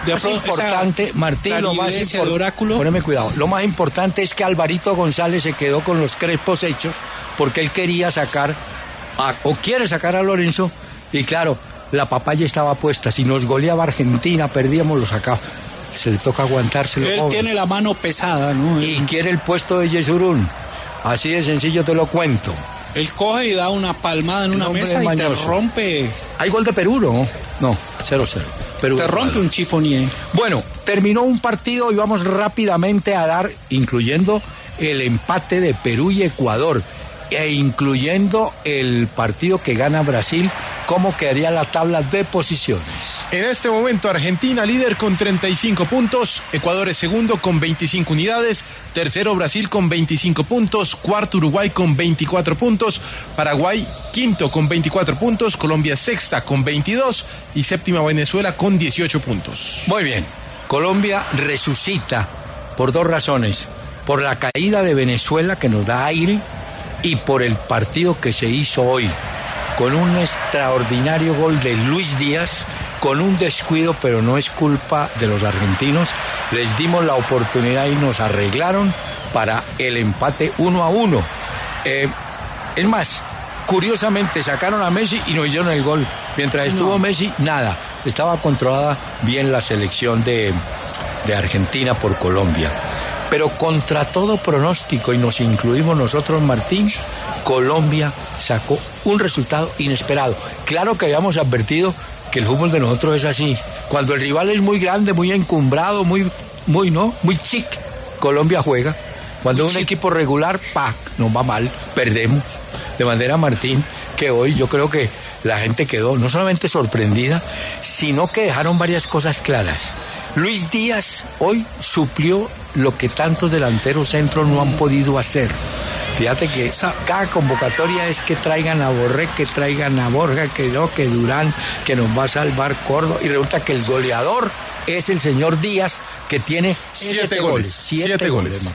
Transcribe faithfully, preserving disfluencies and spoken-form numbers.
De Lo más importante, Martín, lo más importante, poneme cuidado, lo más importante es que Alvarito González se quedó con los crespos hechos porque él quería sacar, a, o quiere sacar a Lorenzo, y claro, la papaya estaba puesta, si nos goleaba Argentina, perdíamos, lo sacaba. Se le toca aguantárselo. Él pobre. Tiene la mano pesada, ¿no? Y quiere el puesto de Yesurún. Así de sencillo te lo cuento. Él coge y da una palmada en una mesa y te rompe. Hay gol de Perú, ¿no? No, cero cero. Perú te rompe un chifonier. Bueno, terminó un partido y vamos rápidamente a dar, incluyendo el empate de Perú y Ecuador, e incluyendo el partido que gana Brasil, cómo quedaría la tabla de posiciones. En este momento Argentina líder con treinta y cinco puntos, Ecuador es segundo con veinticinco unidades, tercero Brasil con veinticinco puntos, cuarto Uruguay con veinticuatro puntos, Paraguay quinto con veinticuatro puntos, Colombia sexta con veintidós y séptima Venezuela con dieciocho puntos. Muy bien, Colombia resucita por dos razones, por la caída de Venezuela que nos da aire y por el partido que se hizo hoy, con un extraordinario gol de Luis Díaz, con un descuido, pero no es culpa de los argentinos. Les dimos la oportunidad y nos arreglaron para el empate uno a uno. Eh, es más, curiosamente sacaron a Messi y no hicieron el gol. Mientras estuvo no. Messi, nada. Estaba controlada bien la selección de, de Argentina por Colombia. Pero contra todo pronóstico, y nos incluimos nosotros, Martín, Colombia sacó un resultado inesperado. Claro que habíamos advertido que el fútbol de nosotros es así. Cuando el rival es muy grande, muy encumbrado, muy, muy, ¿no? Muy chic, Colombia juega. Cuando es un equipo regular, pa, nos va mal, perdemos. De manera, Martín, que hoy yo creo que la gente quedó no solamente sorprendida, sino que dejaron varias cosas claras. Luis Díaz hoy suplió lo que tantos delanteros centros no han podido hacer. Fíjate que cada convocatoria es que traigan a Borré, que traigan a Borja, que no, que Durán, que nos va a salvar Córdoba, y resulta que el goleador es el señor Díaz, que tiene siete, siete goles. Siete, siete goles. goles.